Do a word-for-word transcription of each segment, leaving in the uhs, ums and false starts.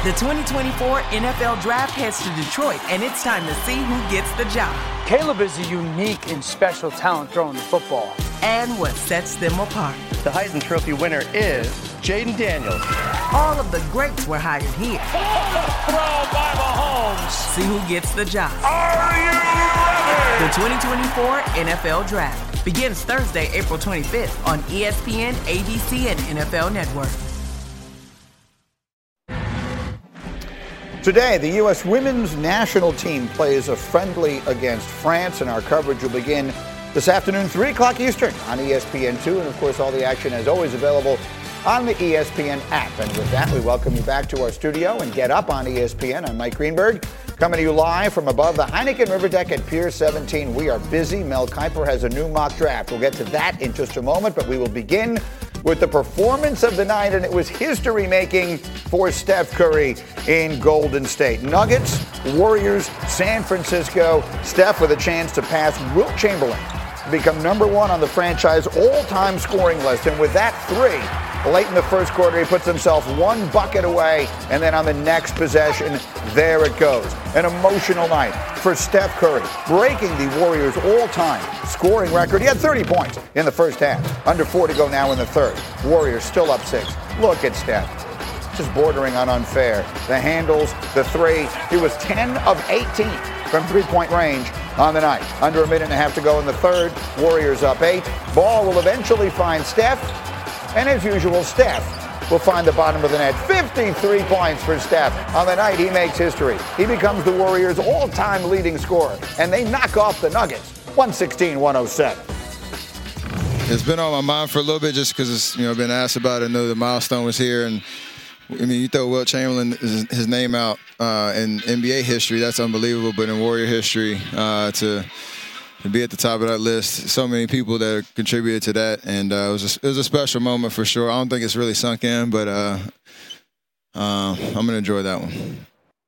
The twenty twenty-four N F L Draft heads to Detroit, and it's time to see who gets the job. Caleb is a unique and special talent throwing the football. And what sets them apart. The Heisman Trophy winner is Jaden Daniels. All of the greats were hired here. Throw by Mahomes. See who gets the job. Are you ready? The twenty twenty-four N F L Draft begins Thursday, April twenty-fifth on E S P N, A B C, and N F L Network. Today, the U S women's national team plays a friendly against France, and our coverage will begin this afternoon, three o'clock Eastern on E S P N two. And, of course, all the action is always available on the E S P N app. And with that, we welcome you back to our studio and Get Up on E S P N. I'm Mike Greenberg, coming to you live from above the Heineken River Deck at Pier seventeen. We are busy. Mel Kiper has a new mock draft. We'll get to that in just a moment, but we will begin with the performance of the night, and it was history-making for Steph Curry in Golden State. Nuggets, Warriors, San Francisco. Steph with a chance to pass Wilt Chamberlain to become number one on the franchise all-time scoring list. And with that three, late in the first quarter, he puts himself one bucket away, and then on the next possession, there it goes. An emotional night for Steph Curry, breaking the Warriors' all-time scoring record. He had thirty points in the first half, under four to go now in the third. Warriors still up six. Look at Steph, just bordering on unfair. The handles, the three. He was ten of eighteen from three-point range on the night. Under a minute and a half to go in the third. Warriors up eight. Ball will eventually find Steph. And as usual, Steph will find the bottom of the net. fifty-three points for Steph. On the night, he makes history. He becomes the Warriors' all-time leading scorer. And they knock off the Nuggets, one sixteen one oh seven. It's been on my mind for a little bit just because it's, you know, been asked about it. I know the milestone was here. And, I mean, you throw Wilt Chamberlain, his, his name out uh, in N B A history, that's unbelievable. But in Warrior history, uh, to – to be at the top of that list, so many people that contributed to that, and uh, it was a, it was a special moment for sure. I don't think it's really sunk in, but uh, uh, I'm going to enjoy that one.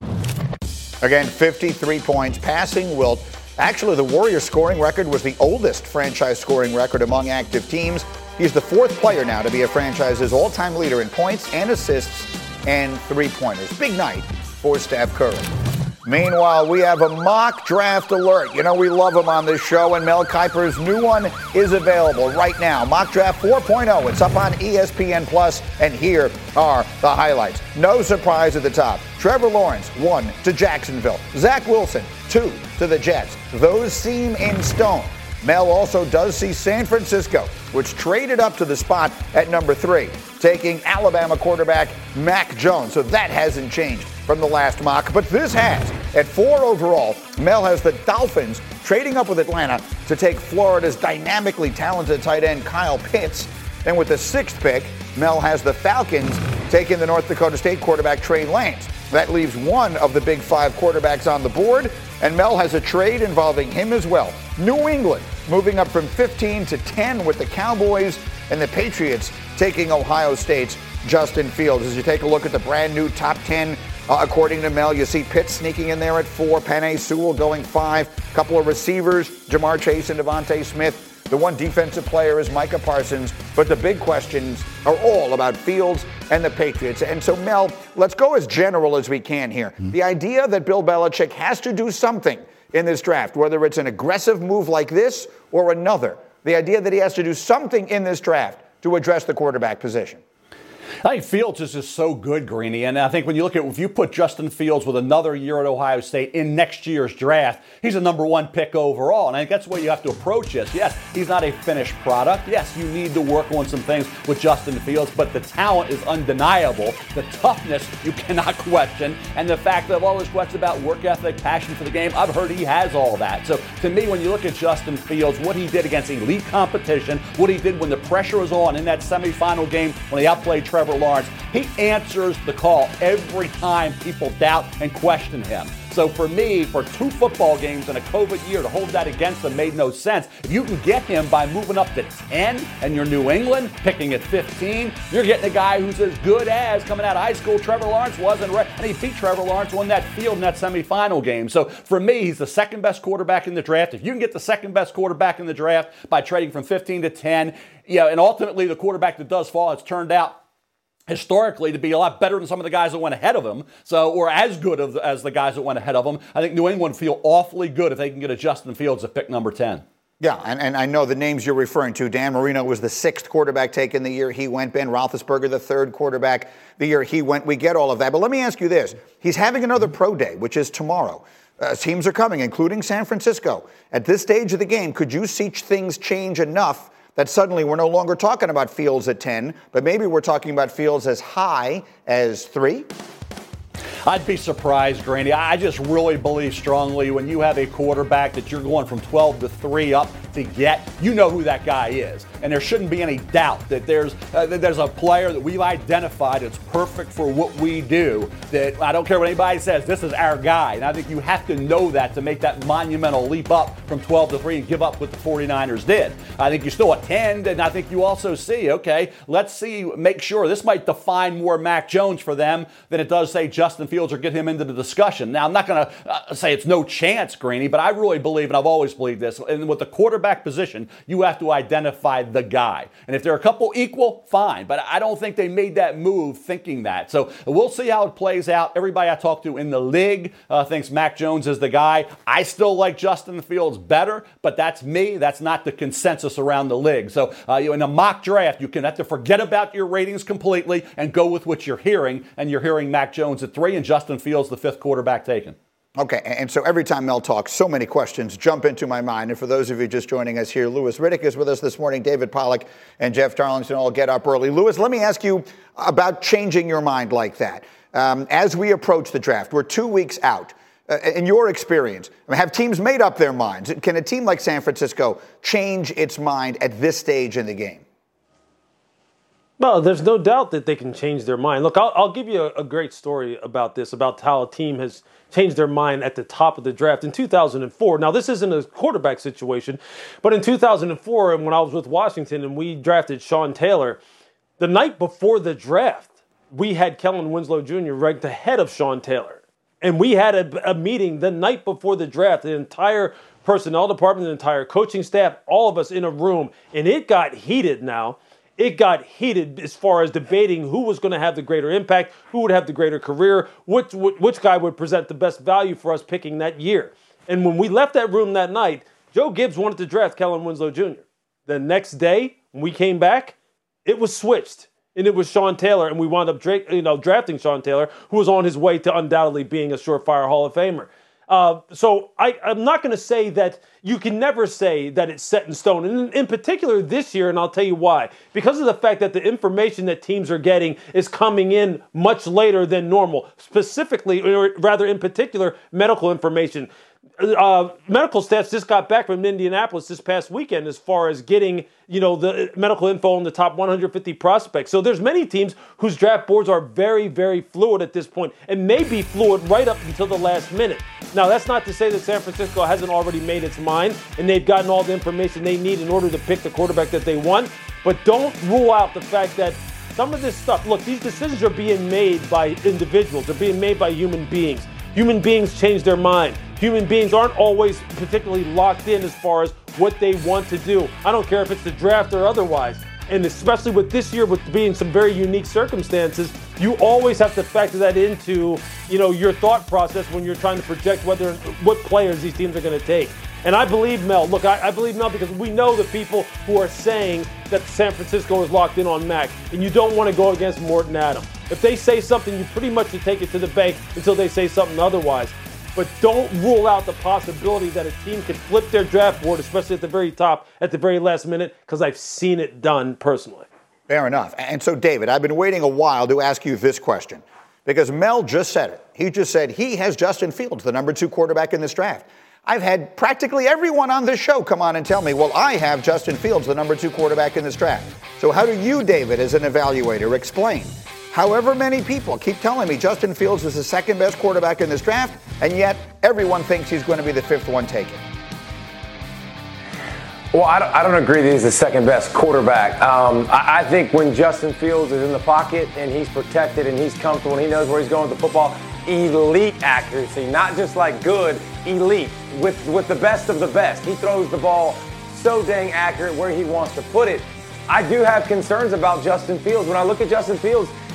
Again, fifty-three points, passing Wilt. Actually, the Warriors scoring record was the oldest franchise scoring record among active teams. He's the fourth player now to be a franchise's all-time leader in points and assists and three-pointers. Big night for Steph Curry. Meanwhile, we have a mock draft alert. You know, we love them on this show, and Mel Kiper's new one is available right now. Mock Draft four point oh. It's up on E S P N Plus, and here are the highlights. No surprise at the top. Trevor Lawrence, one to Jacksonville. Zach Wilson, two to the Jets. Those seem in stone. Mel also does see San Francisco, which traded up to the spot at number three, taking Alabama quarterback Mac Jones. So that hasn't changed from the last mock, but this has. At four overall, Mel has the Dolphins trading up with Atlanta to take Florida's dynamically talented tight end Kyle Pitts. And with the sixth pick, Mel has the Falcons taking the North Dakota State quarterback Trey Lance. That leaves one of the big five quarterbacks on the board, and Mel has a trade involving him as well. New England moving up from fifteen to ten with the Cowboys, and the Patriots taking Ohio State's Justin Fields. As you take a look at the brand new top ten, uh, according to Mel, you see Pitts sneaking in there at four, Penei Sewell going five, a couple of receivers, Jamar Chase and Devontae Smith. The one defensive player is Micah Parsons, but the big questions are all about Fields and the Patriots. And so, Mel, let's go as general as we can here. Mm-hmm. The idea that Bill Belichick has to do something in this draft, whether it's an aggressive move like this or another, the idea that he has to do something in this draft to address the quarterback position. I think Fields is just so good, Greeny. And I think when you look at, if you put Justin Fields with another year at Ohio State in next year's draft, he's a number one pick overall. And I think that's the way you have to approach this. Yes, he's not a finished product. Yes, you need to work on some things with Justin Fields, but the talent is undeniable. The toughness you cannot question. And the fact that all those questions about work ethic, passion for the game, I've heard he has all that. So to me, when you look at Justin Fields, what he did against elite competition, what he did when the pressure was on in that semifinal game when he outplayed Trevor Lawrence, he answers the call every time people doubt and question him. So for me, for two football games in a COVID year, to hold that against him made no sense. If you can get him by moving up to ten and you're New England, picking at fifteen, you're getting a guy who's as good as coming out of high school Trevor Lawrence was, and he beat Trevor Lawrence on that field in that semifinal game. So for me, he's the second best quarterback in the draft. If you can get the second best quarterback in the draft by trading from fifteen to ten, yeah, and ultimately the quarterback that does fall, it's turned out, historically to be a lot better than some of the guys that went ahead of him, so or as good of, as the guys that went ahead of him. I think New England would feel awfully good if they can get a Justin Fields at pick number ten. Yeah, and, and I know the names you're referring to. Dan Marino was the sixth quarterback taken the year he went. Ben Roethlisberger, the third quarterback the year he went. We get all of that. But let me ask you this. He's having another pro day, which is tomorrow. Uh, teams are coming, including San Francisco. At this stage of the game, could you see things change enough that suddenly we're no longer talking about Fields at ten, but maybe we're talking about Fields as high as three? I'd be surprised, Grandy. I just really believe strongly when you have a quarterback that you're going from twelve to three up to get, you know who that guy is. And there shouldn't be any doubt that there's uh, that there's a player that we've identified that's perfect for what we do, that I don't care what anybody says, this is our guy. And I think you have to know that to make that monumental leap up from twelve to three and give up what the 49ers did. I think you still attend, and I think you also see, okay, let's see, make sure this might define more Mac Jones for them than it does, say, Justin Fields or get him into the discussion. Now, I'm not going to uh, say it's no chance, Greeny, but I really believe, and I've always believed this, and with the quarterback position, you have to identify the guy. And if they're a couple equal, fine. But I don't think they made that move thinking that. So we'll see how it plays out. Everybody I talk to in the league uh, thinks Mac Jones is the guy. I still like Justin Fields better, but that's me. That's not the consensus around the league. So uh, you, in a mock draft, you can have to forget about your ratings completely and go with what you're hearing. And you're hearing Mac Jones at three and Justin Fields, the fifth quarterback taken. Okay, and so every time Mel talks, so many questions jump into my mind. And for those of you just joining us here, Louis Riddick is with us this morning. David Pollack and Jeff Darlington all get up early. Louis, let me ask you about changing your mind like that. Um, as we approach the draft, we're two weeks out. Uh, in your experience, I mean, have teams made up their minds? Can a team like San Francisco change its mind at this stage in the game? Well, there's no doubt that they can change their mind. Look, I'll, I'll give you a, a great story about this, about how a team has changed their mind at the top of the draft in two thousand four. Now, this isn't a quarterback situation, but in two thousand four, when I was with Washington and we drafted Sean Taylor, the night before the draft, we had Kellen Winslow Junior ranked ahead of Sean Taylor. And we had a, a meeting the night before the draft, the entire personnel department, the entire coaching staff, all of us in a room, and it got heated now. It got heated as far as debating who was going to have the greater impact, who would have the greater career, which, which guy would present the best value for us picking that year. And when we left that room that night, Joe Gibbs wanted to draft Kellen Winslow Junior The next day, when we came back, it was switched. And it was Sean Taylor, and we wound up dra- you know, drafting Sean Taylor, who was on his way to undoubtedly being a surefire Hall of Famer. Uh, so I, I'm not going to say that you can never say that it's set in stone. And in, in particular this year, and I'll tell you why. Because of the fact that the information that teams are getting is coming in much later than normal. Specifically, or rather in particular, medical information. Uh, medical stats just got back from Indianapolis this past weekend as far as getting, you know, the medical info on the top one hundred fifty prospects. So there's many teams whose draft boards are very, very fluid at this point and may be fluid right up until the last minute. Now, that's not to say that San Francisco hasn't already made its mind and they've gotten all the information they need in order to pick the quarterback that they want. But don't rule out the fact that some of this stuff, look, these decisions are being made by individuals. They're being made by human beings. Human beings change their mind. Human beings aren't always particularly locked in as far as what they want to do. I don't care if it's the draft or otherwise. And especially with this year, with being some very unique circumstances, you always have to factor that into, you know, your thought process when you're trying to project whether what players these teams are going to take. And I believe Mel. Look, I, I believe Mel because we know the people who are saying that San Francisco is locked in on Mac, and you don't want to go against Morton Adams. If they say something, you pretty much should take it to the bank until they say something otherwise. But don't rule out the possibility that a team could flip their draft board, especially at the very top, at the very last minute, because I've seen it done personally. Fair enough. And so, David, I've been waiting a while to ask you this question because Mel just said it. He just said he has Justin Fields, the number two quarterback in this draft. I've had practically everyone on this show come on and tell me, well, I have Justin Fields, the number two quarterback in this draft. So how do you, David, as an evaluator, explain however many people keep telling me Justin Fields is the second best quarterback in this draft, and yet everyone thinks he's going to be the fifth one taken? Well, I don't, I don't agree that he's the second best quarterback. Um, I, I think when Justin Fields is in the pocket and he's protected and he's comfortable and he knows where he's going with the football, elite accuracy, not just like good, elite, with, with the best of the best. He throws the ball so dang accurate where he wants to put it. I do have concerns about Justin Fields. When I look at Justin Fields,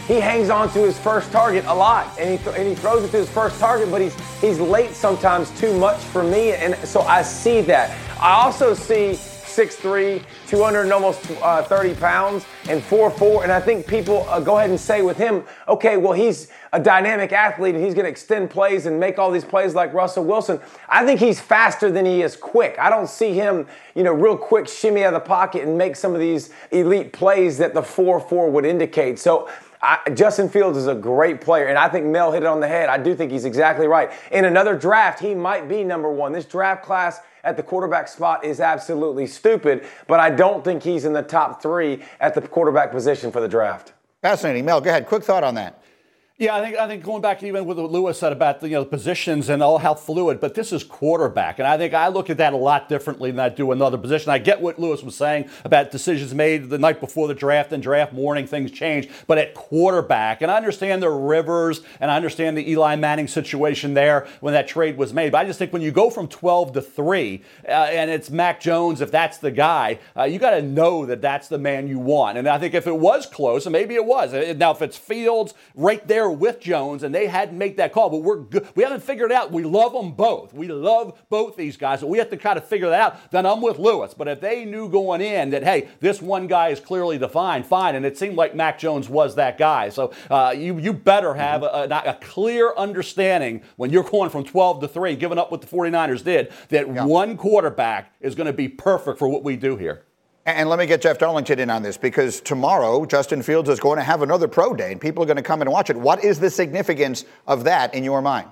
he hangs on to his first target a lot, and he th- and he throws it to his first target, but he's he's late sometimes too much for me, and so I see that. I also see six three, two hundred and almost uh, thirty pounds, and four four, and I think people uh, go ahead and say with him, okay, well, he's a dynamic athlete, and he's going to extend plays and make all these plays like Russell Wilson. I think he's faster than he is quick. I don't see him, you know, real quick shimmy out of the pocket and make some of these elite plays that the four four would indicate. So I, Justin Fields is a great player, and I think Mel hit it on the head. I do think he's exactly right. In another draft, he might be number one. This draft class at the quarterback spot is absolutely stupid, but I don't think he's in the top three at the quarterback position for the draft. Fascinating. Mel, go ahead. Quick thought on that. Yeah, I think I think going back to even what Lewis said about the, you know, the positions and all how fluid, but this is quarterback, and I think I look at that a lot differently than I do another position. I get what Lewis was saying about decisions made the night before the draft and draft morning, things change, but at quarterback, and I understand the Rivers, and I understand the Eli Manning situation there when that trade was made, but I just think when you go from twelve to three, uh, and it's Mac Jones, if that's the guy, uh, you got to know that that's the man you want, and I think if it was close, and maybe it was, now if it's Fields right there with Jones, and they hadn't made that call, but we're good. We haven't figured it out. We love them both. We love both these guys, but we have to kind of figure that out. Then I'm with Lewis. But if they knew going in that, hey, this one guy is clearly defined, fine. And it seemed like Mac Jones was that guy. So uh, you you better have a, a, a clear understanding when you're going from twelve to three, giving up what the 49ers did, that yeah. one quarterback is going to be perfect for what we do here. And let me get Jeff Darlington in on this, because tomorrow Justin Fields is going to have another pro day, and people are going to come and watch it. What is the significance of that in your mind?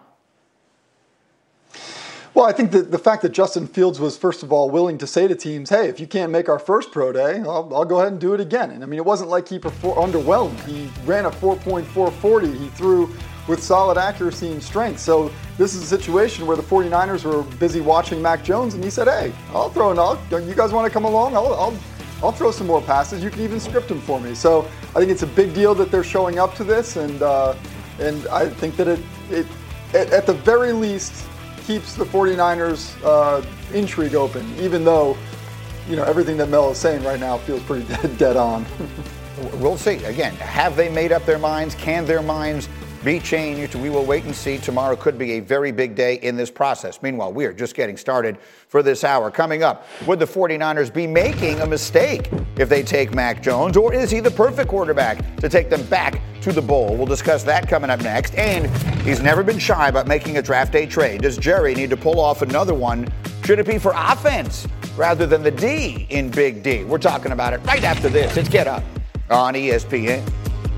Well, I think that the fact that Justin Fields was, first of all, willing to say to teams, hey, if you can't make our first pro day, I'll, I'll go ahead and do it again. And I mean, it wasn't like he perfor- underwhelmed. He ran a four point four forty. He threw with solid accuracy and strength. So this is a situation where the 49ers were busy watching Mac Jones, and he said, hey, I'll throw an, I'll, you guys want to come along? I'll, I'll, I'll throw some more passes. You can even script them for me. So I think it's a big deal that they're showing up to this, and uh, and I think that it, it at, at the very least, keeps the 49ers uh, intrigue open, even though, you know, everything that Mel is saying right now feels pretty dead, dead on. We'll see. Again, have they made up their minds? Can their minds be changed? We will wait and see. Tomorrow could be a very big day in this process. Meanwhile, we are just getting started for this hour. Coming up, would the 49ers be making a mistake if they take Mac Jones, or is he the perfect quarterback to take them back to the bowl? We'll discuss that coming up next. And he's never been shy about making a draft day trade. Does Jerry need to pull off another one? Should it be for offense rather than the D in Big D? We're talking about it right after this. It's Get Up on E S P N.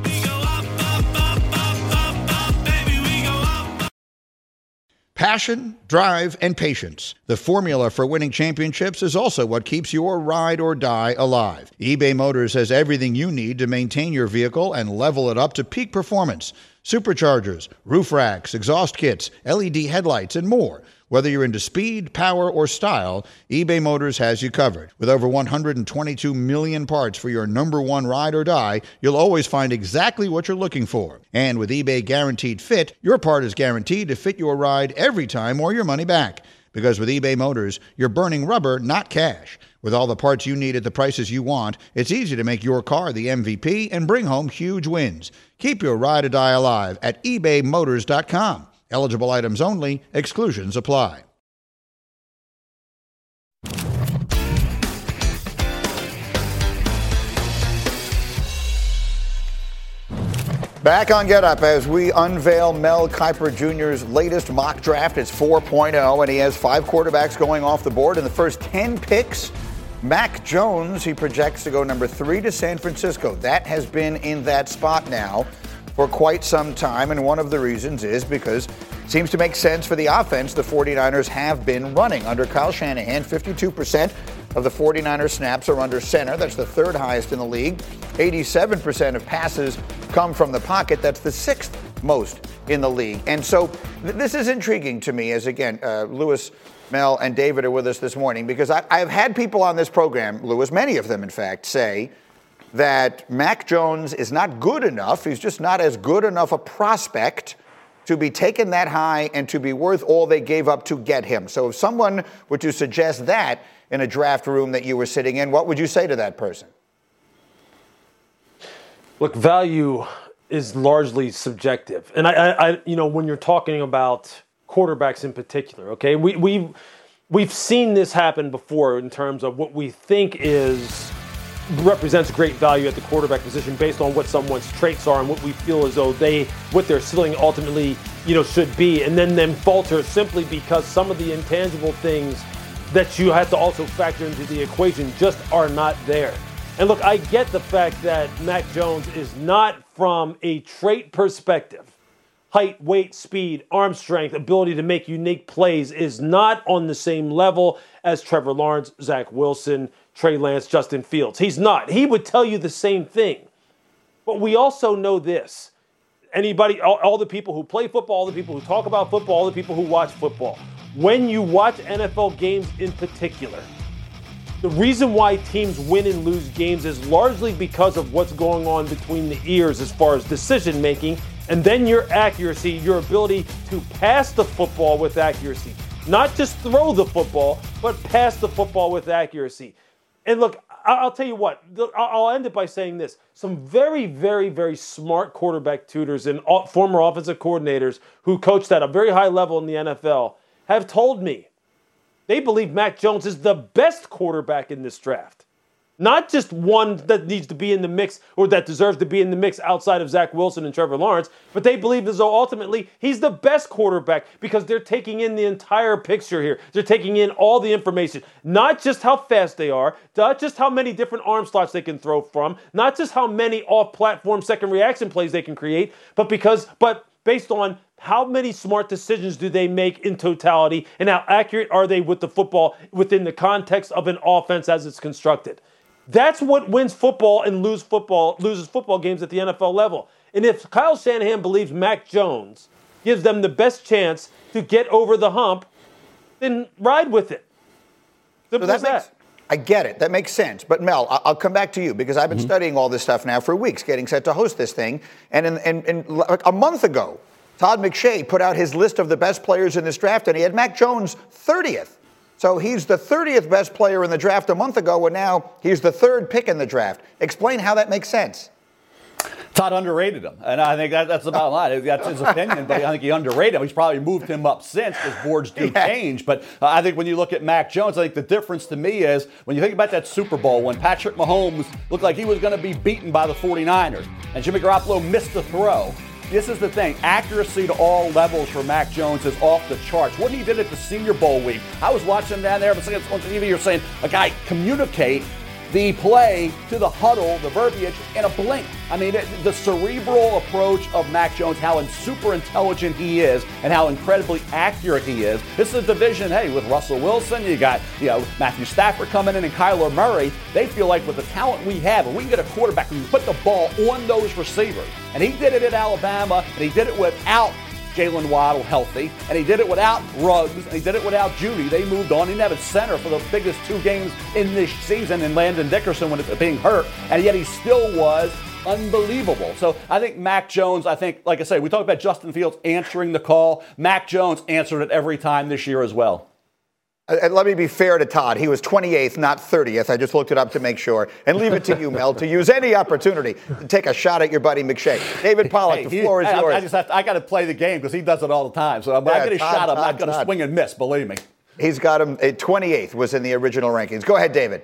Passion, drive, and patience. The formula for winning championships is also what keeps your ride or die alive. eBay Motors has everything you need to maintain your vehicle and level it up to peak performance. Superchargers, roof racks, exhaust kits, L E D headlights, and more. Whether you're into speed, power, or style, eBay Motors has you covered. With over one hundred twenty-two million parts for your number one ride or die, you'll always find exactly what you're looking for. And with eBay Guaranteed Fit, your part is guaranteed to fit your ride every time or your money back. Because with eBay Motors, you're burning rubber, not cash. With all the parts you need at the prices you want, it's easy to make your car the M V P and bring home huge wins. Keep your ride or die alive at ebay motors dot com. Eligible items only. Exclusions apply. Back on Get Up as we unveil Mel Kiper Junior's latest mock draft. It's four point oh, and he has five quarterbacks going off the board. In the first ten picks, Mac Jones, he projects to go number three to San Francisco. That has been in that spot now for quite some time, and one of the reasons is because it seems to make sense for the offense the 49ers have been running. Under Kyle Shanahan, fifty-two percent of the 49ers snaps are under center. That's the third highest in the league. eighty-seven percent of passes come from the pocket. That's the sixth most in the league. And so th- this is intriguing to me as, again, uh, Lewis, Mel, and David are with us this morning, because I, I've had people on this program, Lewis, many of them, in fact, say that Mac Jones is not good enough. He's just not as good enough a prospect to be taken that high and to be worth all they gave up to get him. So if someone were to suggest that in a draft room that you were sitting in, what would you say to that person? Look, value is largely subjective. And I, I, I, you know, when you're talking about quarterbacks in particular, okay, we, we've, we've seen this happen before in terms of what we think is represents great value at the quarterback position based on what someone's traits are and what we feel as though they, what their ceiling ultimately, you know, should be, and then then falter simply because some of the intangible things that you have to also factor into the equation just are not there. And look, I get the fact that Mac Jones is not, from a trait perspective, height, weight, speed, arm strength, ability to make unique plays, is not on the same level as Trevor Lawrence, Zach Wilson, Trey Lance, Justin Fields. He's not. He would tell you the same thing. But we also know this. Anybody, all, all the people who play football, all the people who talk about football, all the people who watch football, when you watch N F L games in particular, the reason why teams win and lose games is largely because of what's going on between the ears as far as decision making, and then your accuracy, your ability to pass the football with accuracy. Not just throw the football, but pass the football with accuracy. And look, I'll tell you what, I'll end it by saying this. Some very, very, very smart quarterback tutors and former offensive coordinators who coached at a very high level in the N F L have told me they believe Mac Jones is the best quarterback in this draft. Not just one that needs to be in the mix or that deserves to be in the mix outside of Zach Wilson and Trevor Lawrence, but they believe as though ultimately he's the best quarterback because they're taking in the entire picture here. They're taking in all the information, not just how fast they are, not just how many different arm slots they can throw from, not just how many off-platform second reaction plays they can create, but because, but based on how many smart decisions do they make in totality and how accurate are they with the football within the context of an offense as it's constructed. That's what wins football and lose football, loses football games at the N F L level. And if Kyle Shanahan believes Mac Jones gives them the best chance to get over the hump, then ride with it. Simple so that as that. Makes, I get it. That makes sense. But Mel, I'll come back to you because I've been mm-hmm. studying all this stuff now for weeks, getting set to host this thing. And in, in, in, like a month ago, Todd McShay put out his list of the best players in this draft, and he had Mac Jones thirtieth. So he's the thirtieth best player in the draft a month ago, and now he's the third pick in the draft. Explain how that makes sense. Todd underrated him, and I think that, that's the bottom line. That's his opinion, but I think he underrated him. He's probably moved him up since, because boards do yeah. change. But uh, I think when you look at Mac Jones, I think the difference to me is when you think about that Super Bowl, when Patrick Mahomes looked like he was going to be beaten by the forty-niners, and Jimmy Garoppolo missed the throw. This is the thing. Accuracy to all levels for Mac Jones is off the charts. What he did at the Senior Bowl week, I was watching down there, but on T V you're saying a guy communicate the play to the huddle, the verbiage, in a blink. I mean, the cerebral approach of Mac Jones, how super intelligent he is, and how incredibly accurate he is. This is a division, hey, with Russell Wilson, you got, you know, Matthew Stafford coming in and Kyler Murray. They feel like with the talent we have, and we can get a quarterback who can put the ball on those receivers. And he did it at Alabama, and he did it without Jalen Waddle healthy, and he did it without Ruggs, and he did it without Judy. They moved on. He didn't have a center for the biggest two games in this season in Landon Dickerson when it's being hurt, and yet he still was unbelievable. So I think Mac Jones, I think, like I say, we talked about Justin Fields answering the call. Mac Jones answered it every time this year as well. And let me be fair to Todd. He was twenty-eighth, not thirtieth. I just looked it up to make sure. And leave it to you, Mel, to use any opportunity to take a shot at your buddy McShay. David Pollack, hey, the floor he, is I, yours. I just have to, I got to play the game because he does it all the time. So when yeah, I get a Todd, shot, I'm Todd, not going to swing and miss, believe me. He's got him at twenty-eighth was in the original rankings. Go ahead, David.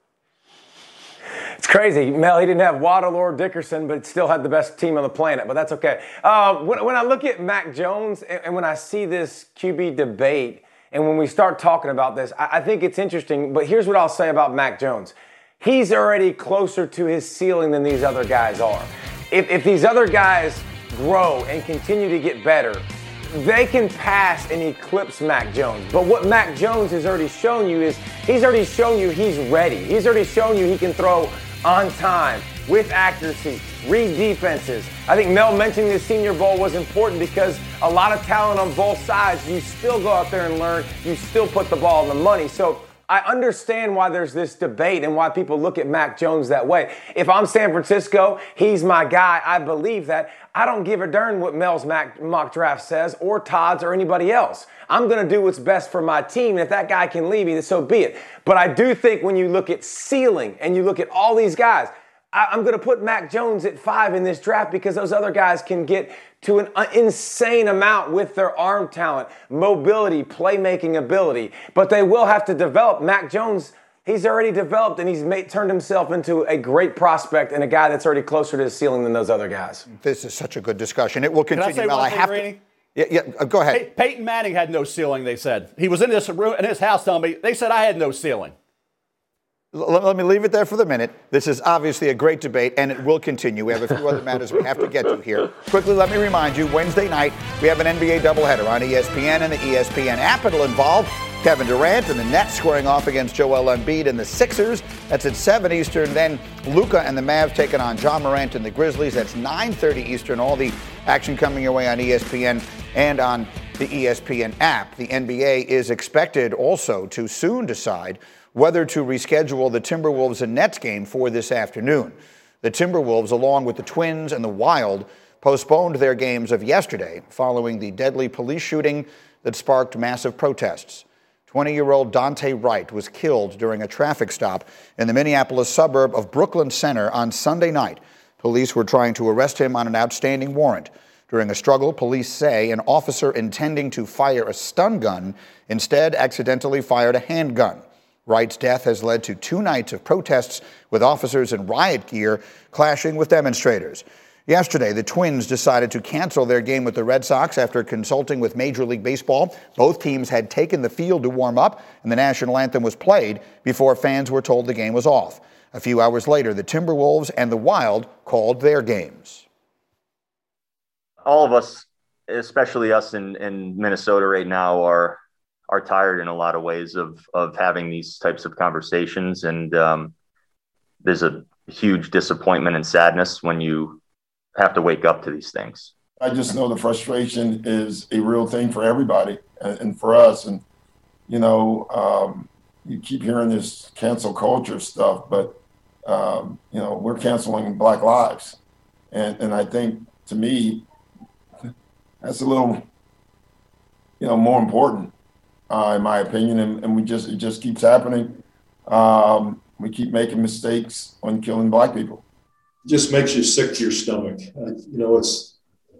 It's crazy. Mel, he didn't have Waddle or Dickerson, but still had the best team on the planet. But that's okay. Uh, when, when I look at Mac Jones and, and when I see this Q B debate, and when we start talking about this, I, I think it's interesting. But here's what I'll say about Mac Jones. He's already closer to his ceiling than these other guys are. If, if these other guys grow and continue to get better, they can pass and eclipse Mac Jones. But what Mac Jones has already shown you is he's already shown you he's ready. He's already shown you he can throw on time, with accuracy, read defenses. I think Mel mentioning the Senior Bowl was important because a lot of talent on both sides. You still go out there and learn. You still put the ball in the money. So I understand why there's this debate and why people look at Mac Jones that way. If I'm San Francisco, he's my guy. I believe that. I don't give a darn what Mel's mock draft says or Todd's or anybody else. I'm going to do what's best for my team. And if that guy can leave me, then so be it. But I do think when you look at ceiling and you look at all these guys, I, I'm going to put Mac Jones at five in this draft because those other guys can get to an uh, insane amount with their arm talent, mobility, playmaking ability. But they will have to develop. Mac Jones, he's already developed, and he's made, turned himself into a great prospect and a guy that's already closer to his ceiling than those other guys. This is such a good discussion. It will continue. Can I say Mel, one I thing, have Rainey? to. Yeah, yeah. Uh, go ahead. Hey, Peyton Manning had no ceiling. They said he was in this room in his house telling me. They said I had no ceiling. L- let me leave it there for the minute. This is obviously a great debate, and it will continue. We have a few other matters we have to get to here. Quickly, let me remind you, Wednesday night, we have an N B A doubleheader on E S P N and the E S P N app. It'll involve Kevin Durant and the Nets squaring off against Joel Embiid and the Sixers. That's at seven Eastern. Then Luka and the Mavs taking on Ja Morant and the Grizzlies. That's nine thirty Eastern. All the action coming your way on E S P N and on the E S P N app. The N B A is expected also to soon decide whether to reschedule the Timberwolves and Nets game for this afternoon. The Timberwolves, along with the Twins and the Wild, postponed their games of yesterday following the deadly police shooting that sparked massive protests. twenty-year-old Dante Wright was killed during a traffic stop in the Minneapolis suburb of Brooklyn Center on Sunday night. Police were trying to arrest him on an outstanding warrant. During a struggle, police say an officer intending to fire a stun gun instead accidentally fired a handgun. Wright's death has led to two nights of protests with officers in riot gear clashing with demonstrators. Yesterday, the Twins decided to cancel their game with the Red Sox after consulting with Major League Baseball. Both teams had taken the field to warm up, and the national anthem was played before fans were told the game was off. A few hours later, the Timberwolves and the Wild called their games. All of us, especially us in, in Minnesota right now, are are tired in a lot of ways of of having these types of conversations. And um, there's a huge disappointment and sadness when you have to wake up to these things. I just know the frustration is a real thing for everybody and, and for us. And, you know, um, you keep hearing this cancel culture stuff, but, um, you know, we're canceling Black lives. And, and I think, to me, that's a little, you know, more important, uh, in my opinion. And, and we just, it just keeps happening. Um, we keep making mistakes on killing Black people. Just makes you sick to your stomach. Uh, you know, it's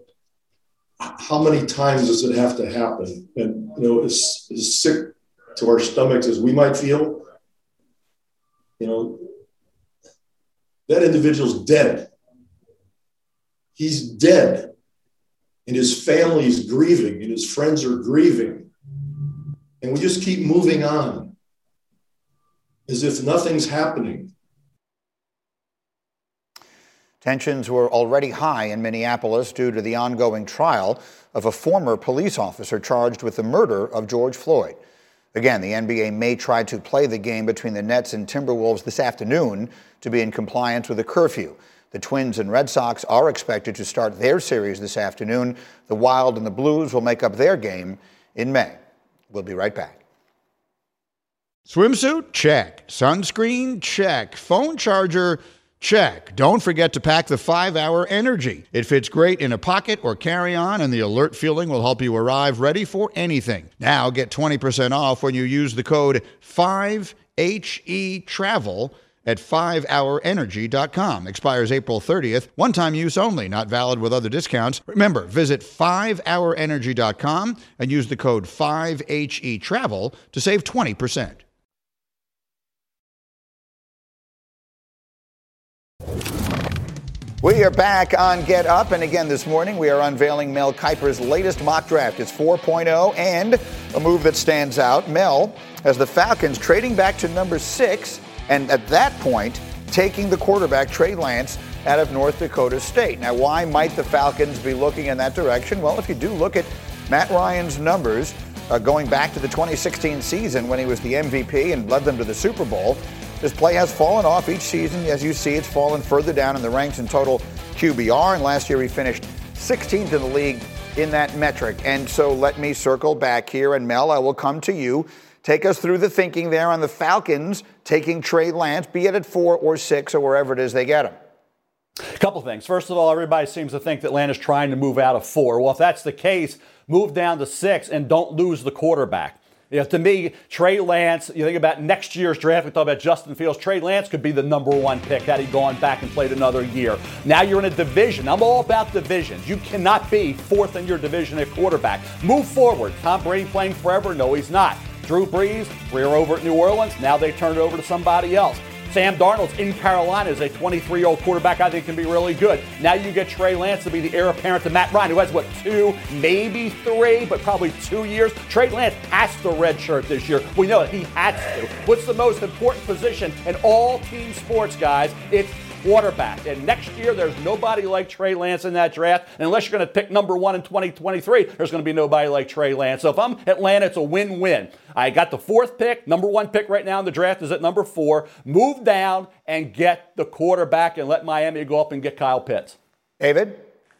how many times does it have to happen? And, you know, as, as sick to our stomachs as we might feel, you know, that individual's dead. He's dead. And his family is grieving, and his friends are grieving. And we just keep moving on as if nothing's happening. Tensions were already high in Minneapolis due to the ongoing trial of a former police officer charged with the murder of George Floyd. Again, the N B A may try to play the game between the Nets and Timberwolves this afternoon to be in compliance with a curfew. The Twins and Red Sox are expected to start their series this afternoon. The Wild and the Blues will make up their game in May. We'll be right back. Swimsuit? Check. Sunscreen? Check. Phone charger? Check. Don't forget to pack the five hour Energy. It fits great in a pocket or carry-on, and the alert feeling will help you arrive ready for anything. Now get twenty percent off when you use the code five H E travel at five hour energy dot com. Expires April thirtieth. One-time use only, not valid with other discounts. Remember, visit five hour energy dot com and use the code five H E travel to save twenty percent. We are back on Get Up, and again this morning we are unveiling Mel Kiper's latest mock draft. It's four point oh, and a move that stands out. Mel has the Falcons trading back to number six, and at that point, taking the quarterback Trey Lance out of North Dakota State. Now, why might the Falcons be looking in that direction? Well, if you do look at Matt Ryan's numbers, uh, going back to the twenty sixteen season when he was the M V P and led them to the Super Bowl, his play has fallen off each season. As you see, it's fallen further down in the ranks in total Q B R, and last year he finished sixteenth in the league in that metric. And so let me circle back here, and Mel, I will come to you. Take us through the thinking there on the Falcons taking Trey Lance, be it at four or six or wherever it is they get him. A couple things. First of all, everybody seems to think that Atlanta's trying to move out of four. Well, if that's the case, move down to six and don't lose the quarterback. You know, to me, Trey Lance, you think about next year's draft, we talk about Justin Fields. Trey Lance could be the number one pick had he gone back and played another year. Now you're in a division. I'm all about divisions. You cannot be fourth in your division at quarterback. Move forward. Tom Brady playing forever? No, he's not. Drew Brees, career over at New Orleans. Now they turned it over to somebody else. Sam Darnold's in Carolina as a twenty-three-year-old quarterback I think can be really good. Now you get Trey Lance to be the heir apparent to Matt Ryan, who has, what, two, maybe three, but probably two years. Trey Lance has to redshirt this year. We know that he has to. What's the most important position in all team sports, guys? It's quarterback. And next year, there's nobody like Trey Lance in that draft. And unless you're going to pick number one in twenty twenty-three, there's going to be nobody like Trey Lance. So if I'm Atlanta, it's a win-win. I got the fourth pick. Number one pick right now in the draft is at number four. Move down and get the quarterback and let Miami go up and get Kyle Pitts. David?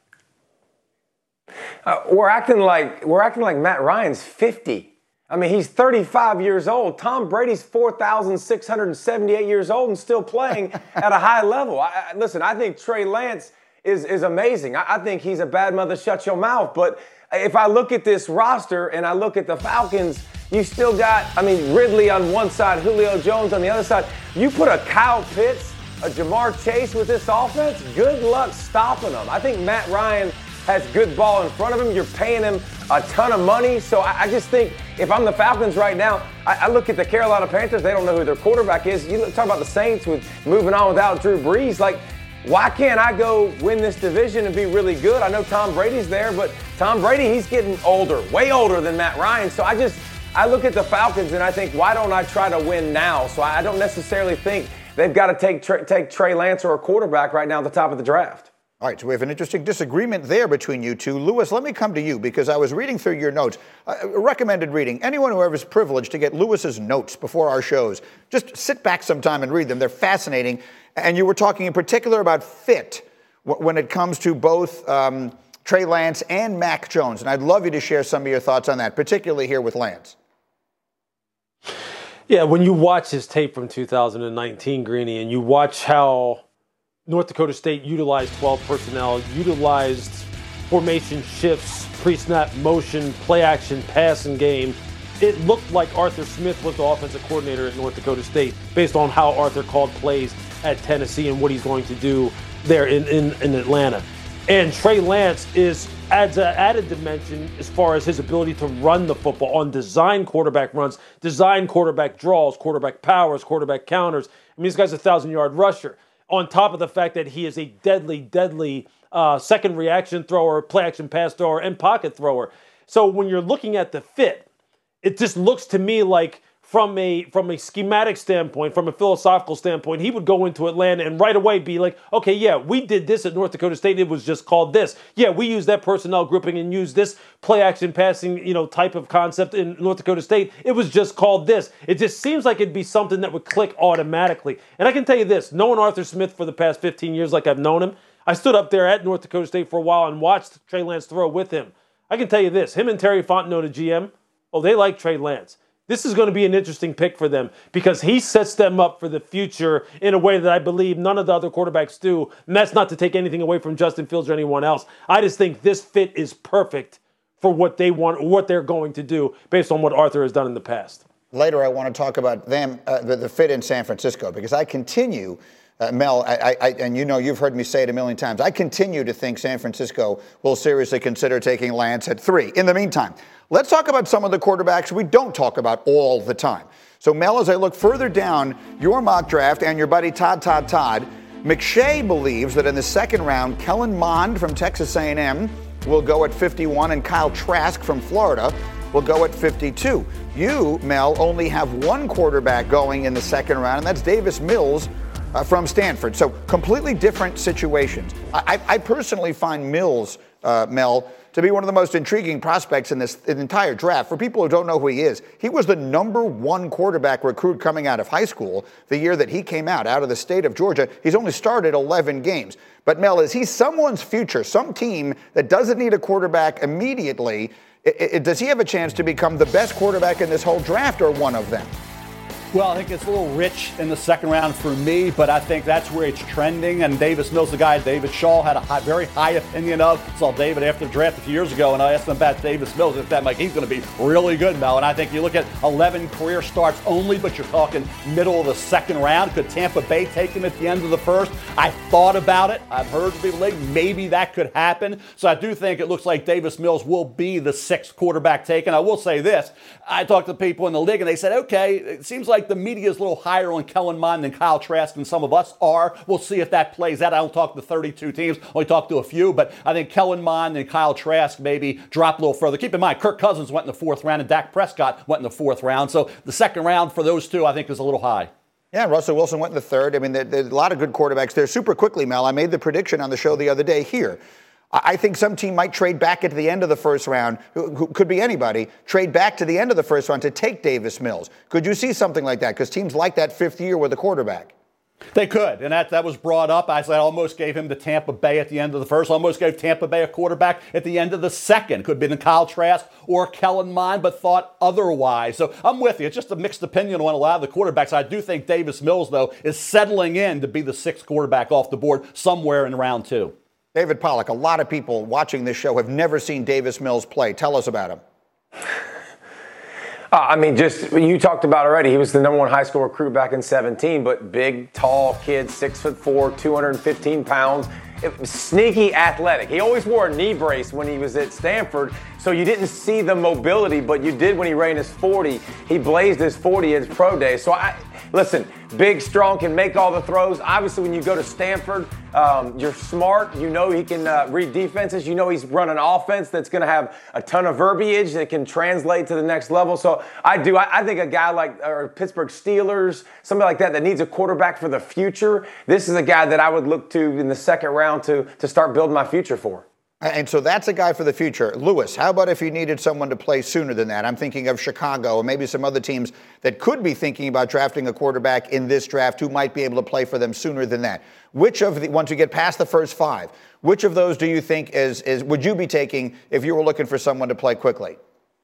Uh, we're acting like we're acting like Matt Ryan's fifty. I mean, he's thirty-five years old. Tom Brady's four thousand six hundred seventy-eight years old and still playing at a high level. I, I, listen, I think Trey Lance is, is amazing. I, I think he's a bad mother, shut your mouth. But if I look at this roster and I look at the Falcons, you still got, I mean, Ridley on one side, Julio Jones on the other side. You put a Kyle Pitts, a Jamar Chase with this offense, good luck stopping them. I think Matt Ryan has good ball in front of him. You're paying him a ton of money. So I, I just think if I'm the Falcons right now, I, I look at the Carolina Panthers. They don't know who their quarterback is. You talk about the Saints with moving on without Drew Brees. Like, why can't I go win this division and be really good? I know Tom Brady's there, but Tom Brady, he's getting older, way older than Matt Ryan. So I just, I look at the Falcons and I think, why don't I try to win now? So I don't necessarily think they've got to take, take Trey Lance or a quarterback right now at the top of the draft. All right, so we have an interesting disagreement there between you two. Lewis, let me come to you because I was reading through your notes. Uh, recommended reading. Anyone who ever is privileged to get Lewis's notes before our shows, just sit back sometime and read them. They're fascinating. And you were talking in particular about fit when it comes to both um, Trey Lance and Mac Jones. And I'd love you to share some of your thoughts on that, particularly here with Lance. Yeah, when you watch his tape from two thousand nineteen, Greeny, and you watch how North Dakota State utilized twelve personnel, utilized formation shifts, pre-snap motion, play-action passing game. It looked like Arthur Smith was the offensive coordinator at North Dakota State based on how Arthur called plays at Tennessee and what he's going to do there in, in, in Atlanta. And Trey Lance is adds an added dimension as far as his ability to run the football on design quarterback runs, design quarterback draws, quarterback powers, quarterback counters. I mean, this guy's a thousand-yard rusher. On top of the fact that he is a deadly, deadly uh, second reaction thrower, play-action pass thrower, and pocket thrower. So when you're looking at the fit, it just looks to me like from a from a schematic standpoint, from a philosophical standpoint, he would go into Atlanta and right away be like, okay, yeah, we did this at North Dakota State. It was just called this. Yeah, we used that personnel grouping and used this play-action passing, you know, type of concept in North Dakota State. It was just called this. It just seems like it'd be something that would click automatically. And I can tell you this, knowing Arthur Smith for the past fifteen years like I've known him, I stood up there at North Dakota State for a while and watched Trey Lance throw with him. I can tell you this, him and Terry Fontenot, the G M, oh, they like Trey Lance. This is going to be an interesting pick for them because he sets them up for the future in a way that I believe none of the other quarterbacks do. And that's not to take anything away from Justin Fields or anyone else. I just think this fit is perfect for what they want, what they're going to do based on what Arthur has done in the past. Later, I want to talk about them, uh, the, the fit in San Francisco, because I continue, uh, Mel, I, I, and you know you've heard me say it a million times, I continue to think San Francisco will seriously consider taking Lance at three. In the meantime, let's talk about some of the quarterbacks we don't talk about all the time. So, Mel, as I look further down your mock draft and your buddy Todd, Todd, Todd, McShay believes that in the second round, Kellen Mond from Texas A and M will go at fifty-one and Kyle Trask from Florida will go at fifty-two. You, Mel, only have one quarterback going in the second round, and that's Davis Mills uh, from Stanford. So completely different situations. I, I personally find Mills, uh, Mel, to be one of the most intriguing prospects in this entire draft. For people who don't know who he is, he was the number one quarterback recruit coming out of high school the year that he came out, out of the state of Georgia. He's only started eleven games. But, Mel, is he someone's future, some team that doesn't need a quarterback immediately? It, it, does he have a chance to become the best quarterback in this whole draft or one of them? Well, I think it's a little rich in the second round for me, but I think that's where it's trending. And Davis Mills, the guy David Shaw had a high, very high opinion of. Saw David after the draft a few years ago, and I asked him about Davis Mills. If that like he's going to be really good, Mel. And I think you look at eleven career starts only, but you're talking middle of the second round. Could Tampa Bay take him at the end of the first? I thought about it. I've heard people think maybe that could happen. So I do think it looks like Davis Mills will be the sixth quarterback taken. I will say this. I talked to people in the league, and they said, okay, it seems like the media is a little higher on Kellen Mond than Kyle Trask than some of us are. We'll see if that plays out. I don't talk to thirty-two teams. I only talk to a few, but I think Kellen Mond and Kyle Trask maybe drop a little further. Keep in mind, Kirk Cousins went in the fourth round and Dak Prescott went in the fourth round. So the second round for those two, I think, is a little high. Yeah, Russell Wilson went in the third. I mean, there, there's a lot of good quarterbacks there. Super quickly, Mel, I made the prediction on the show the other day here. I think some team might trade back at the end of the first round, who could be anybody, trade back to the end of the first round to take Davis Mills. Could you see something like that? Because teams like that fifth year with a quarterback. They could, and that, that was brought up. I said I almost gave him to Tampa Bay at the end of the first. Almost gave Tampa Bay a quarterback at the end of the second. Could have been Kyle Trask or Kellen Mond, but thought otherwise. So I'm with you. It's just a mixed opinion on a lot of the quarterbacks. I do think Davis Mills, though, is settling in to be the sixth quarterback off the board somewhere in round two. David Pollack, a lot of people watching this show have never seen Davis Mills play. Tell us about him. Uh, I mean, just you talked about already. He was the number one high school recruit back in seventeen, but big, tall kid, six foot four, two hundred fifteen pounds, sneaky athletic. He always wore a knee brace when he was at Stanford, so you didn't see the mobility, but you did when he ran his forty. He blazed his forty at his pro day. So I listen. Big, strong, can make all the throws. Obviously, when you go to Stanford, um, you're smart. You know he can uh, read defenses. You know he's running an offense that's going to have a ton of verbiage that can translate to the next level. So I do. I, I think a guy like or Pittsburgh Steelers, somebody like that that needs a quarterback for the future, this is a guy that I would look to in the second round to, to start building my future for. And so that's a guy for the future. Lewis, how about if you needed someone to play sooner than that? I'm thinking of Chicago and maybe some other teams that could be thinking about drafting a quarterback in this draft who might be able to play for them sooner than that. Which of the, once you get past the first five, which of those do you think is, is would you be taking if you were looking for someone to play quickly?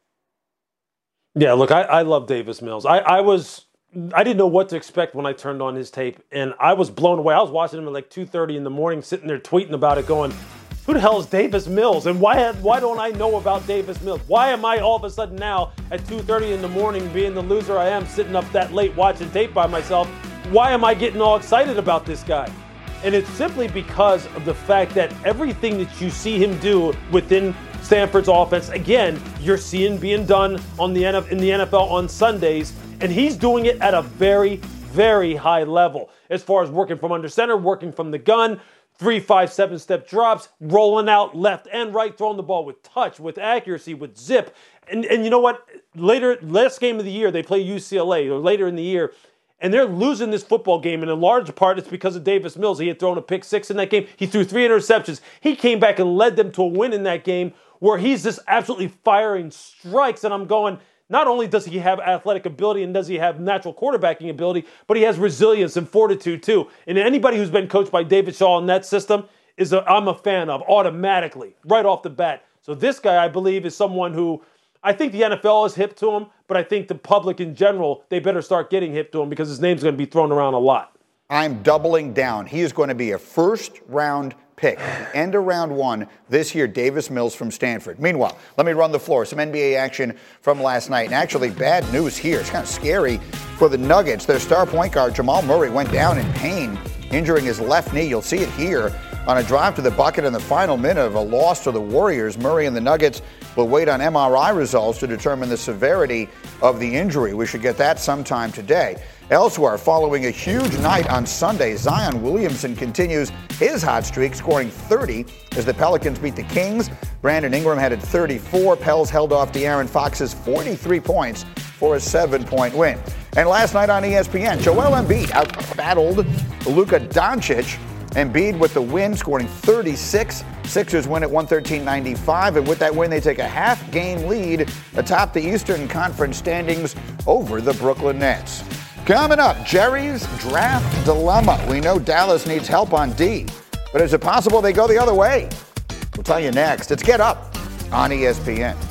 Yeah, look, I, I love Davis Mills. I, I was... I didn't know what to expect when I turned on his tape, and I was blown away. I was watching him at like two thirty in the morning, sitting there tweeting about it, going, who the hell is Davis Mills? And why why don't I know about Davis Mills? Why am I all of a sudden now at two thirty in the morning, being the loser I am, sitting up that late watching tape by myself? Why am I getting all excited about this guy? And it's simply because of the fact that everything that you see him do within Stanford's offense, again, you're seeing being done on the N F L, in the N F L on Sundays, and he's doing it at a very, very high level as far as working from under center, working from the gun, three, five, seven-step drops, rolling out left and right, throwing the ball with touch, with accuracy, with zip. And, and you know what? Later, last game of the year, they play U C L A, or later in the year, and they're losing this football game, and in large part it's because of Davis Mills. He had thrown a pick six in that game. He threw three interceptions. He came back and led them to a win in that game where he's just absolutely firing strikes, and I'm going, not only does he have athletic ability and does he have natural quarterbacking ability, but he has resilience and fortitude too. And anybody who's been coached by David Shaw in that system is a, I'm a fan of automatically, right off the bat. So this guy, I believe, is someone who I think the N F L is hip to him, but I think the public in general, they better start getting hip to him because his name's going to be thrown around a lot. I'm doubling down. He is going to be a first-round pick at the end of round one this year, Davis Mills from Stanford. Meanwhile, let me run the floor. Some N B A action from last night. And actually, bad news here. It's kind of scary for the Nuggets. Their star point guard, Jamal Murray, went down in pain, injuring his left knee. You'll see it here on a drive to the bucket in the final minute of a loss to the Warriors. Murray and the Nuggets will wait on M R I results to determine the severity of the injury. We should get that sometime today. Elsewhere, following a huge night on Sunday, Zion Williamson continues his hot streak, scoring thirty as the Pelicans beat the Kings. Brandon Ingram had it thirty-four. Pels held off De'Aaron Fox's forty-three points for a seven-point win. And last night on E S P N, Joel Embiid out-battled Luka Doncic. Embiid with the win, scoring thirty-six. Sixers win at one thirteen ninety-five, and with that win, they take a half-game lead atop the Eastern Conference standings over the Brooklyn Nets. Coming up, Jerry's draft dilemma. We know Dallas needs help on D, but is it possible they go the other way? We'll tell you next. It's Get Up on E S P N.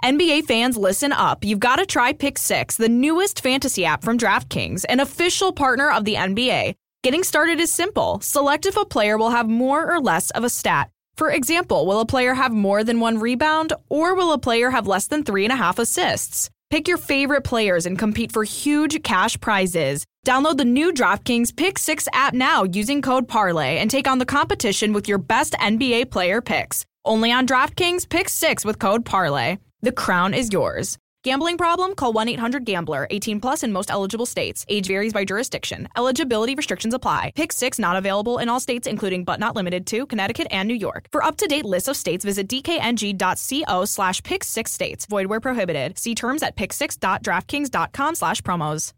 N B A fans, listen up. You've got to try Pick Six, the newest fantasy app from DraftKings, an official partner of the N B A. Getting started is simple. Select if a player will have more or less of a stat. For example, will a player have more than one rebound, or will a player have less than three and a half assists? Pick your favorite players and compete for huge cash prizes. Download the new DraftKings Pick Six app now using code Parlay and take on the competition with your best N B A player picks. Only on DraftKings Pick Six with code Parlay. The crown is yours. Gambling problem? Call one eight hundred gambler. eighteen plus in most eligible states. Age varies by jurisdiction. Eligibility restrictions apply. Pick Six not available in all states, including but not limited to Connecticut and New York. For up-to-date lists of states, visit dkng.co slash pick six states. Void where prohibited. See terms at pick six dot draftkings dot com slash promos.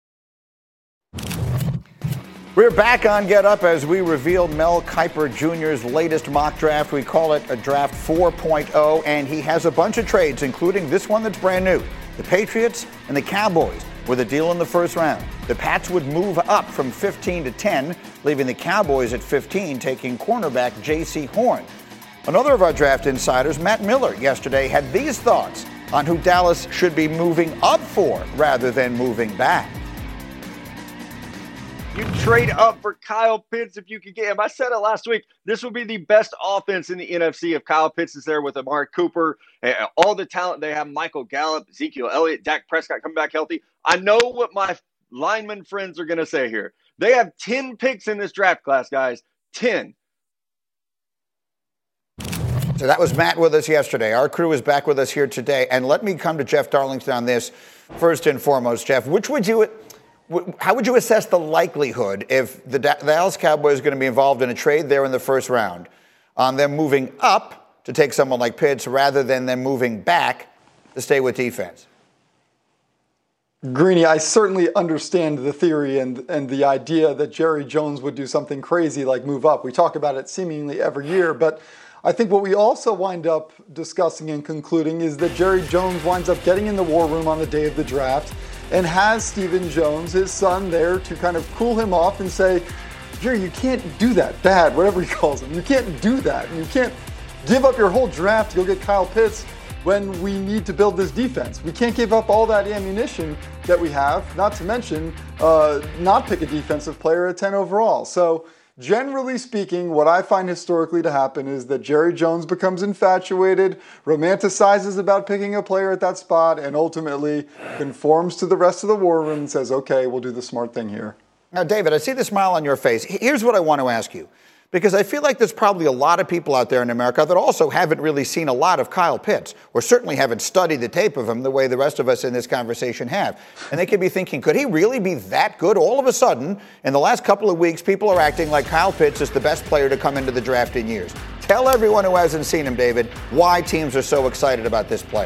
We're back on Get Up as we reveal Mel Kiper Junior's latest mock draft. We call it a draft four point oh, and he has a bunch of trades, including this one that's brand new. The Patriots and the Cowboys with a deal in the first round. The Pats would move up from fifteen to ten, leaving the Cowboys at fifteen, taking cornerback J C Horn. Another of our draft insiders, Matt Miller, yesterday had these thoughts on who Dallas should be moving up for rather than moving back. You trade up for Kyle Pitts if you could get him. I said it last week. This would be the best offense in the N F C if Kyle Pitts is there with Amari Cooper, and all the talent they have, Michael Gallup, Ezekiel Elliott, Dak Prescott coming back healthy. I know what my lineman friends are going to say here. They have ten picks in this draft class, guys. ten. So that was Matt with us yesterday. Our crew is back with us here today. And let me come to Jeff Darlington on this first and foremost. Jeff, which would you... How would you assess the likelihood if the Dallas Cowboys are going to be involved in a trade there in the first round on them moving up to take someone like Pitts rather than them moving back to stay with defense? Greeny, I certainly understand the theory and, and the idea that Jerry Jones would do something crazy like move up. We talk about it seemingly every year, but I think what we also wind up discussing and concluding is that Jerry Jones winds up getting in the war room on the day of the draft and has Stephen Jones, his son, there to kind of cool him off and say, Jerry, you can't do that. Dad, whatever he calls him. You can't do that. And you can't give up your whole draft to go get Kyle Pitts when we need to build this defense. We can't give up all that ammunition that we have, not to mention uh, not pick a defensive player at ten overall. So generally speaking, what I find historically to happen is that Jerry Jones becomes infatuated, romanticizes about picking a player at that spot, and ultimately conforms to the rest of the war room and says, okay, we'll do the smart thing here. Now, David, I see the smile on your face. Here's what I want to ask you, because I feel like there's probably a lot of people out there in America that also haven't really seen a lot of Kyle Pitts, or certainly haven't studied the tape of him the way the rest of us in this conversation have. And they could be thinking, could he really be that good? All of a sudden, in the last couple of weeks, people are acting like Kyle Pitts is the best player to come into the draft in years. Tell everyone who hasn't seen him, David, why teams are so excited about this player.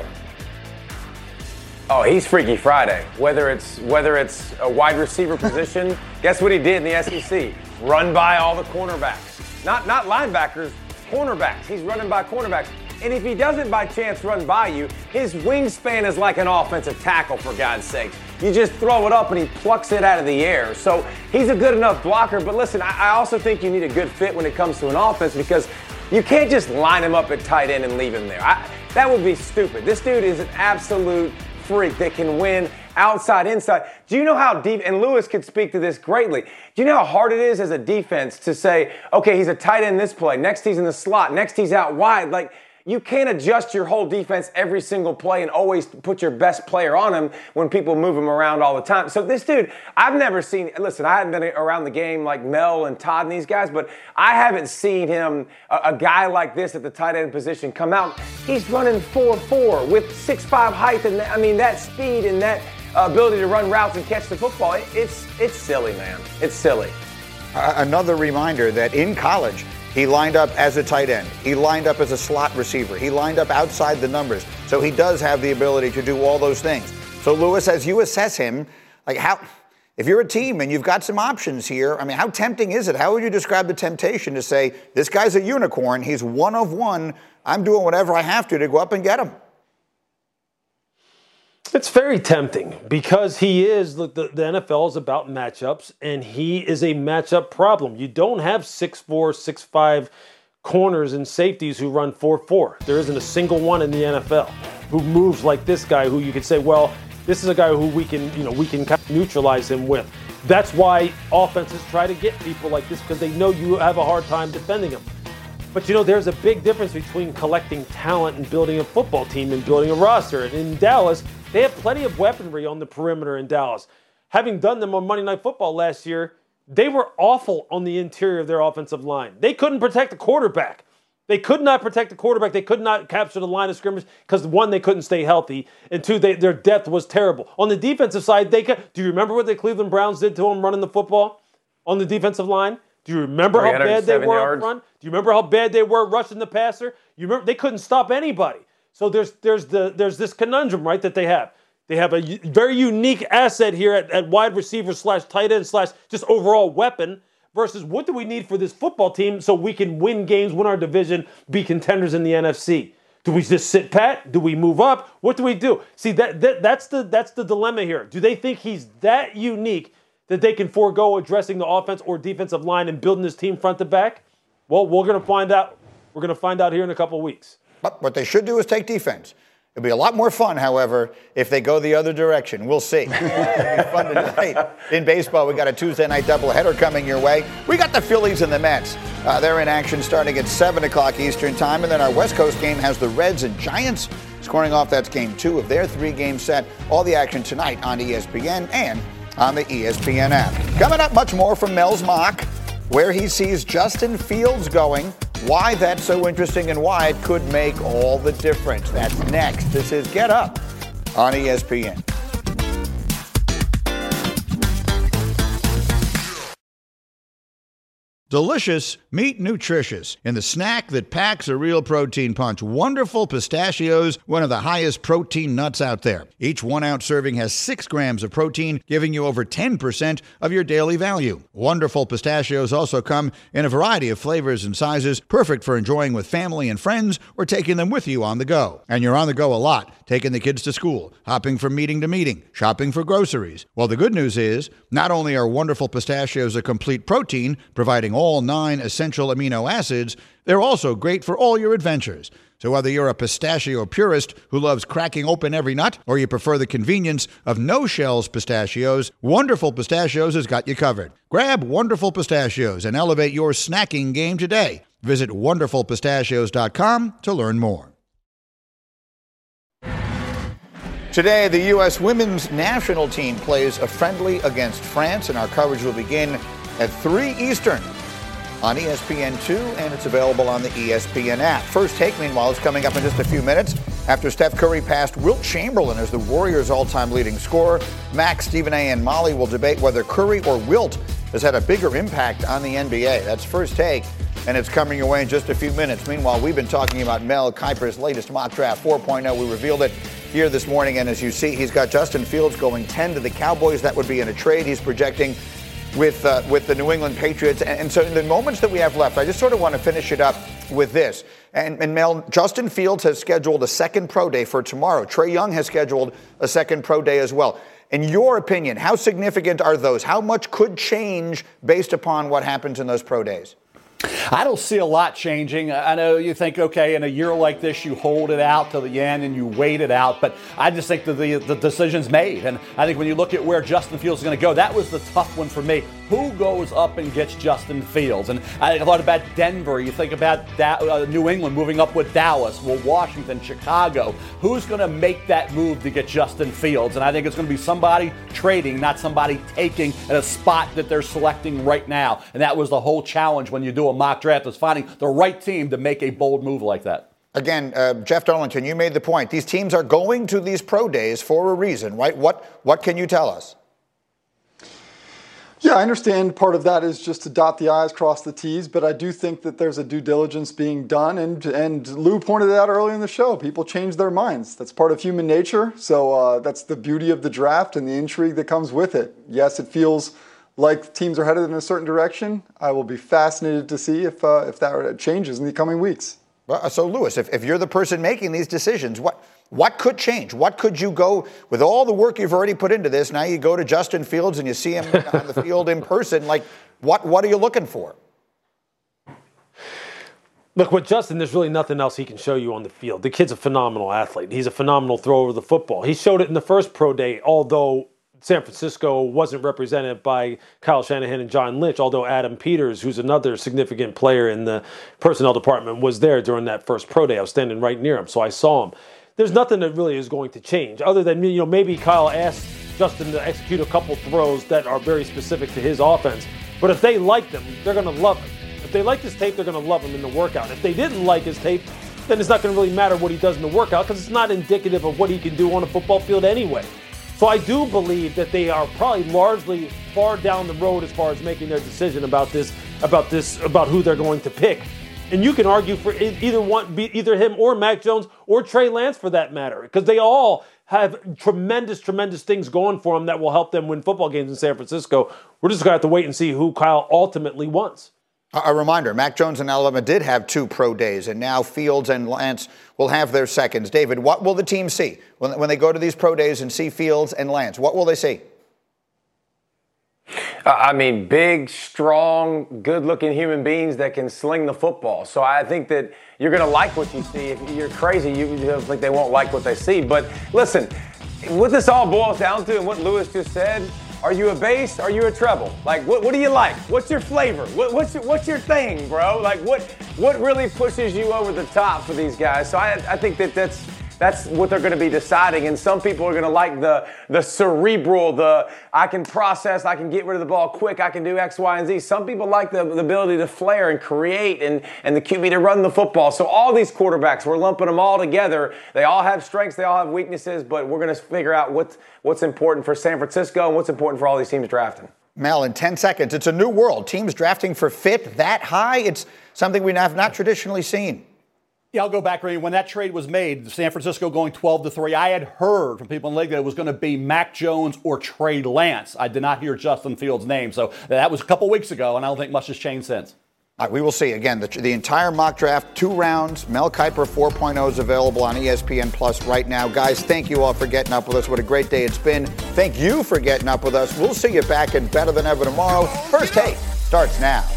Oh, he's Freaky Friday. Whether it's whether it's a wide receiver position, guess what he did in the S E C? Run by all the cornerbacks. Not not linebackers, cornerbacks. He's running by cornerbacks. And if he doesn't by chance run by you, his wingspan is like an offensive tackle, for God's sake. You just throw it up and he plucks it out of the air. So he's a good enough blocker. But listen, I, I also think you need a good fit when it comes to an offense, because you can't just line him up at tight end and leave him there. I, that would be stupid. This dude is an absolute freak that can win outside, inside. Do you know how deep, and Lewis could speak to this greatly, do you know how hard it is as a defense to say, okay, he's a tight end this play, next he's in the slot, next he's out wide? Like, you can't adjust your whole defense every single play and always put your best player on him when people move him around all the time. So this dude, I've never seen, listen, I haven't been around the game like Mel and Todd and these guys, but I haven't seen him, a, a guy like this at the tight end position come out. He's running four four with six five height, and I mean, that speed and that uh, ability to run routes and catch the football, it, it's, it's silly, man. It's silly. Uh, another reminder that in college, he lined up as a tight end. He lined up as a slot receiver. He lined up outside the numbers. So he does have the ability to do all those things. So, Lewis, as you assess him, like how, if you're a team and you've got some options here, I mean, how tempting is it? How would you describe the temptation to say, this guy's a unicorn, he's one of one, I'm doing whatever I have to to go up and get him? It's very tempting because he is, look, the, the N F L is about matchups, and he is a matchup problem. You don't have six four, six five corners and safeties who run four four. There isn't a single one in the N F L. who moves like this guy, who you could say, well, this is a guy who we can, you know, we can kind of neutralize him with. That's why offenses try to get people like this, because they know you have a hard time defending them. But, you know, there's a big difference between collecting talent and building a football team and building a roster. And in Dallas, they have plenty of weaponry on the perimeter in Dallas. Having done them on Monday Night Football last year, they were awful on the interior of their offensive line. They couldn't protect the quarterback. They could not protect the quarterback. They could not capture the line of scrimmage because, one, they couldn't stay healthy, and two, they, their depth was terrible. On the defensive side, they could, do you remember what the Cleveland Browns did to them running the football on the defensive line? Do you remember how bad they were yards. up front? Do you remember how bad they were rushing the passer? You remember they couldn't stop anybody. So there's there's the there's this conundrum, right, that they have. They have a u- very unique asset here at, at wide receiver slash tight end slash just overall weapon versus what do we need for this football team so we can win games, win our division, be contenders in the N F C? Do we just sit pat? Do we move up? What do we do? See, that, that that's the that's the dilemma here. Do they think he's that unique that they can forego addressing the offense or defensive line and building this team front to back? Well, we're going to find out. We're going to find out here in a couple of weeks. But what they should do is take defense. It'll be a lot more fun, however, if they go the other direction. We'll see. It'll be fun tonight. In baseball, we got a Tuesday night doubleheader coming your way. We got the Phillies and the Mets. Uh, they're in action starting at seven o'clock Eastern time. And then our West Coast game has the Reds and Giants scoring off. That's game two of their three-game set. All the action tonight on E S P N and on the E S P N app. Coming up, much more from Mel's mock, where he sees Justin Fields going, why that's so interesting, and why it could make all the difference. That's next. This is Get Up on E S P N. Delicious, meet nutritious. In the snack that packs a real protein punch, Wonderful Pistachios, one of the highest protein nuts out there. Each one-ounce serving has six grams of protein, giving you over ten percent of your daily value. Wonderful Pistachios also come in a variety of flavors and sizes, perfect for enjoying with family and friends or taking them with you on the go. And you're on the go a lot, taking the kids to school, hopping from meeting to meeting, shopping for groceries. Well, the good news is, not only are Wonderful Pistachios a complete protein, providing all nine essential amino acids, they're also great for all your adventures. So whether you're a pistachio purist who loves cracking open every nut, or you prefer the convenience of no-shells pistachios, Wonderful Pistachios has got you covered. Grab Wonderful Pistachios and elevate your snacking game today. Visit wonderful pistachios dot com to learn more. Today, the U S women's national team plays a friendly against France, and our coverage will begin at three Eastern on E S P N two, and it's available on the E S P N app. First Take, meanwhile, is coming up in just a few minutes after Steph Curry passed Wilt Chamberlain as the Warriors' all-time leading scorer. Max, Stephen A., and Molly will debate whether Curry or Wilt has had a bigger impact on the N B A. That's First Take, and it's coming your way in just a few minutes. Meanwhile, we've been talking about Mel Kiper's latest mock draft four point oh. We revealed it here this morning, and as you see, he's got Justin Fields going ten to the Cowboys. That would be in a trade. He's projecting with uh, with the New England Patriots. And, and so in the moments that we have left, I just sort of want to finish it up with this. And, and Mel, Justin Fields has scheduled a second pro day for tomorrow. Trae Young has scheduled a second pro day as well. In your opinion, how significant are those? How much could change based upon what happens in those pro days? I don't see a lot changing. I know you think, okay, in a year like this, you hold it out till the end and you wait it out. But I just think that the, the decision's made. And I think when you look at where Justin Fields is going to go, that was the tough one for me. Who goes up and gets Justin Fields? And I thought about Denver. You think about that, uh, New England moving up with Dallas, well, Washington, Chicago. Who's going to make that move to get Justin Fields? And I think it's going to be somebody trading, not somebody taking at a spot that they're selecting right now. And that was the whole challenge when you do a mock draft, is finding the right team to make a bold move like that. Again, uh, Jeff Darlington, you made the point. These teams are going to these pro days for a reason, right? What what can you tell us? Yeah, I understand part of that is just to dot the I's, cross the T's, but I do think that there's a due diligence being done, and and Lou pointed it out earlier in the show. People change their minds. That's part of human nature, so uh, that's the beauty of the draft and the intrigue that comes with it. Yes, it feels like teams are headed in a certain direction. I will be fascinated to see if uh, if that changes in the coming weeks. Well, so, Lewis, if, if you're the person making these decisions, what what could change? What could you go, with all the work you've already put into this, now you go to Justin Fields and you see him on the field in person, like, what what are you looking for? Look, with Justin, there's really nothing else he can show you on the field. The kid's a phenomenal athlete. He's a phenomenal thrower of the football. He showed it in the first pro day, although San Francisco wasn't represented by Kyle Shanahan and John Lynch, although Adam Peters, who's another significant player in the personnel department, was there during that first pro day. I was standing right near him, so I saw him. There's nothing that really is going to change, other than, you know, maybe Kyle asked Justin to execute a couple throws that are very specific to his offense. But if they like them, they're going to love him. If they like his tape, they're going to love him in the workout. If they didn't like his tape, then it's not going to really matter what he does in the workout because it's not indicative of what he can do on a football field anyway. So I do believe that they are probably largely far down the road as far as making their decision about this, about this, about who they're going to pick. And you can argue for either one, either him or Mac Jones or Trey Lance for that matter, because they all have tremendous, tremendous things going for them that will help them win football games in San Francisco. We're just going to have to wait and see who Kyle ultimately wants. A reminder, Mac Jones and Alabama did have two pro days, and now Fields and Lance will have their seconds. David, what will the team see when, when they go to these pro days and see Fields and Lance? What will they see? Uh, I mean, big, strong, good-looking human beings that can sling the football. So I think that you're going to like what you see. If you're crazy, you, you don't think they won't like what they see. But listen, what this all boils down to and what Lewis just said, are you a bass? Are you a treble? Like, what, what do you like? What's your flavor? What, what's, your, what's your thing, bro? Like, what what really pushes you over the top for these guys? So I, I think that that's that's what they're going to be deciding. And some people are going to like the the cerebral, the I can process, I can get rid of the ball quick, I can do X, Y, and Z. Some people like the, the ability to flare and create and, and the Q B to run the football. So all these quarterbacks, we're lumping them all together. They all have strengths, they all have weaknesses, but we're going to figure out what's, what's important for San Francisco and what's important for all these teams drafting. Mel, in ten seconds, it's a new world. Teams drafting for fit that high, it's something we have not traditionally seen. Yeah, I'll go back, Ray. When that trade was made, San Francisco going twelve to three, I had heard from people in the league that it was going to be Mac Jones or Trey Lance. I did not hear Justin Fields' name. So that was a couple weeks ago, and I don't think much has changed since. All right, we will see. Again, the, the entire mock draft, two rounds. Mel Kiper four point oh is available on E S P N Plus right now. Guys, thank you all for getting up with us. What a great day it's been. Thank you for getting up with us. We'll see you back in Better Than Ever tomorrow. First Take starts now.